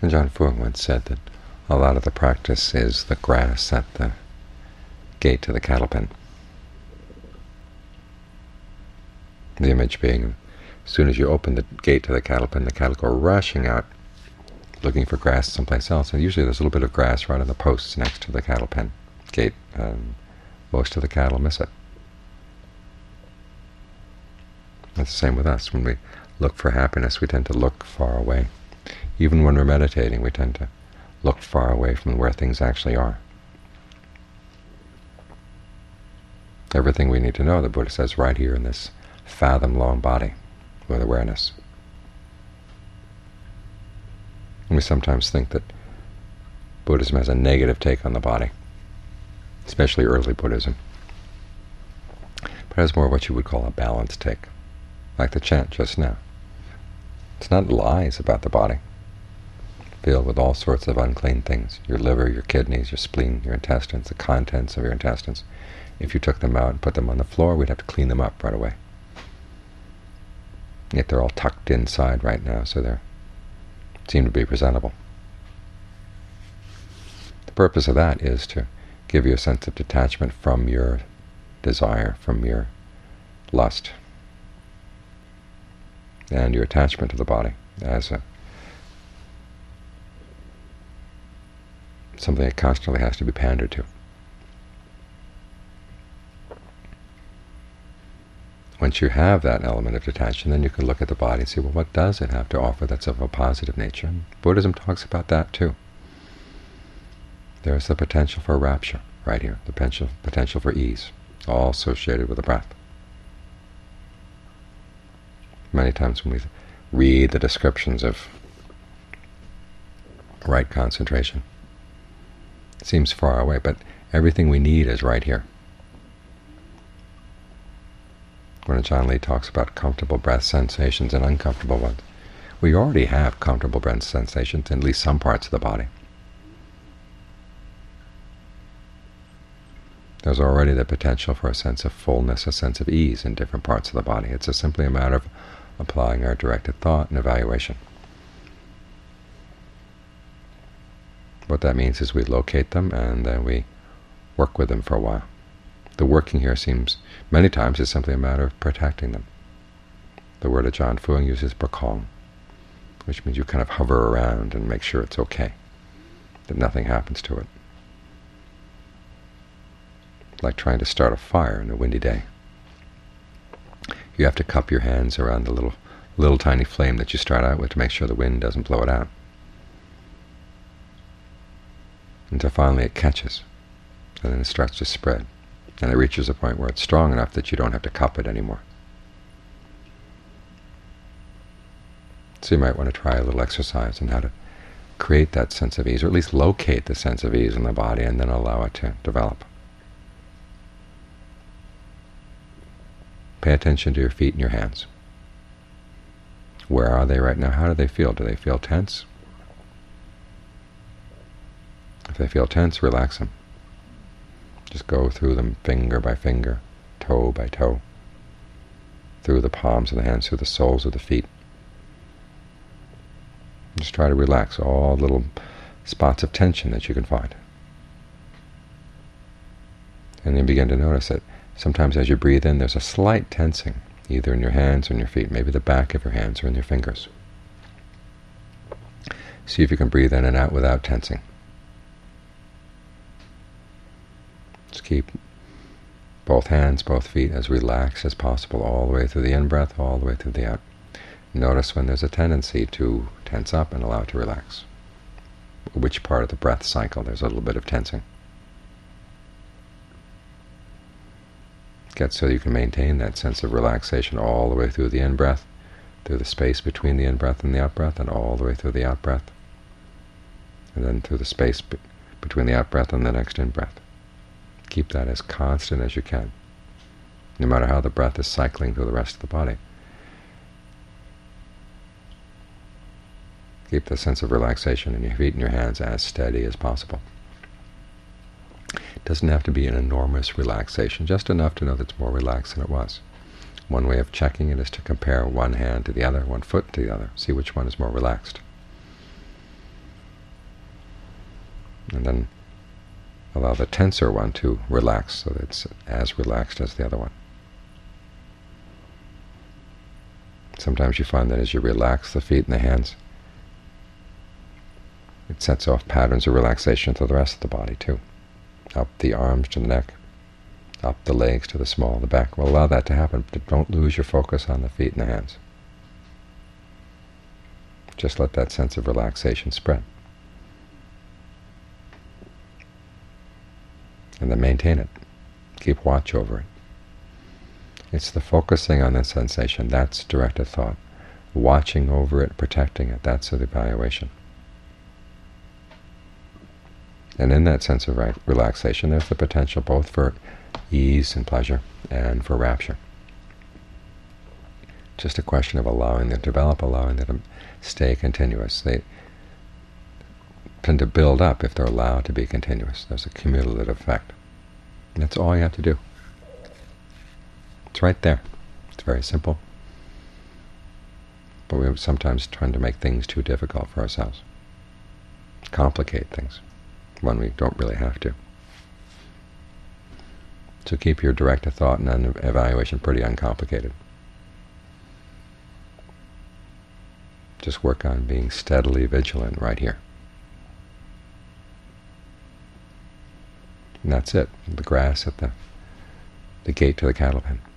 Ajaan Fuang once said that a lot of the practice is the grass at the gate to the cattle pen. The image being, as soon as you open the gate to the cattle pen, the cattle go rushing out, looking for grass someplace else. And usually there's a little bit of grass right on the posts next to the cattle pen gate, and most of the cattle miss it. It's the same with us. When we look for happiness, we tend to look far away. Even when we're meditating, we tend to look far away from where things actually are. Everything we need to know, the Buddha says, right here in this fathom-long body with awareness. And we sometimes think that Buddhism has a negative take on the body, especially early Buddhism. But it has more of what you would call a balanced take, like the chant just now. It's not lies about the body, filled with all sorts of unclean things, your liver, your kidneys, your spleen, your intestines, the contents of your intestines. If you took them out and put them on the floor, we'd have to clean them up right away. Yet they're all tucked inside right now, so they seem to be presentable. The purpose of that is to give you a sense of detachment from your desire, from your lust, and your attachment to the body as something that constantly has to be pandered to. Once you have that element of detachment, then you can look at the body and see, well, what does it have to offer that's of a positive nature? And Buddhism talks about that too. There's the potential for rapture right here, the potential for ease, all associated with the breath. Many times when we read the descriptions of right concentration, it seems far away, but everything we need is right here. When Ajaan Lee talks about comfortable breath sensations and uncomfortable ones, we already have comfortable breath sensations in at least some parts of the body. There's already the potential for a sense of fullness, a sense of ease in different parts of the body. It's simply a matter of applying our directed thought and evaluation. What that means is we locate them and then we work with them for a while. The working here seems many times is simply a matter of protecting them. The word Ajaan Fuang uses prakong, which means you kind of hover around and make sure it's okay, that nothing happens to it. Like trying to start a fire in a windy day. You have to cup your hands around the little tiny flame that you start out with to make sure the wind doesn't blow it out, until finally it catches, and then it starts to spread. And it reaches a point where it's strong enough that you don't have to cup it anymore. So you might want to try a little exercise on how to create that sense of ease, or at least locate the sense of ease in the body, and then allow it to develop. Pay attention to your feet and your hands. Where are they right now? How do they feel? Do they feel tense? If they feel tense, relax them. Just go through them finger by finger, toe by toe, through the palms of the hands, through the soles of the feet. Just try to relax all little spots of tension that you can find. And then begin to notice that sometimes as you breathe in, there's a slight tensing, either in your hands or in your feet, maybe the back of your hands or in your fingers. See if you can breathe in and out without tensing. Just keep both hands, both feet as relaxed as possible all the way through the in-breath, all the way through the out. Notice when there's a tendency to tense up and allow it to relax. Which part of the breath cycle there's a little bit of tensing. Get so you can maintain that sense of relaxation all the way through the in-breath, through the space between the in-breath and the out-breath, and all the way through the out-breath, and then through the space between the out-breath and the next in-breath. Keep that as constant as you can, no matter how the breath is cycling through the rest of the body. Keep the sense of relaxation in your feet and your hands as steady as possible. It doesn't have to be an enormous relaxation, just enough to know that it's more relaxed than it was. One way of checking it is to compare one hand to the other, one foot to the other, see which one is more relaxed. and then allow the tenser one to relax so that it's as relaxed as the other one. Sometimes you find that as you relax the feet and the hands, it sets off patterns of relaxation to the rest of the body too. Up the arms to the neck, up the legs to the small of the back. Well, allow that to happen, but don't lose your focus on the feet and the hands. Just let that sense of relaxation spread. And then maintain it. Keep watch over it. It's the focusing on the sensation, that's directed thought. Watching over it, protecting it, that's the evaluation. And in that sense of relaxation, there's the potential both for ease and pleasure and for rapture. Just a question of allowing them to develop, allowing them to stay continuous. They tend to build up if they're allowed to be continuous. There's a cumulative effect. And that's all you have to do. It's right there. It's very simple. But we sometimes tend to make things too difficult for ourselves. Complicate things when we don't really have to. So keep your directed thought and evaluation pretty uncomplicated. Just work on being steadily vigilant right here. And that's it. The grass at the gate to the cattle pen.